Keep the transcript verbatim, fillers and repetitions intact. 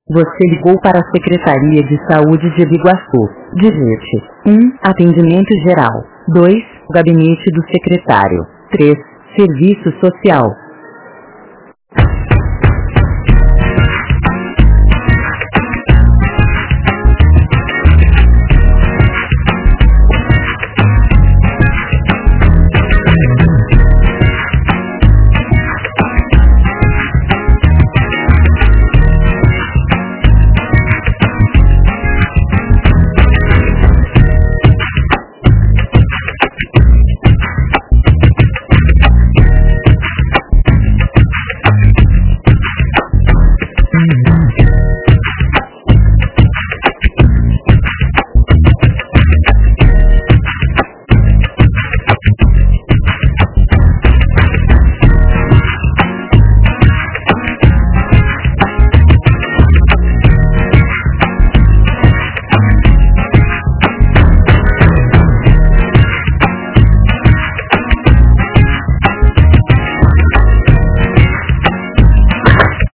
Você ligou para a Secretaria de Saúde de Biguaçu. Digite um. Atendimento geral. dois. Gabinete do secretário. três. Serviço social.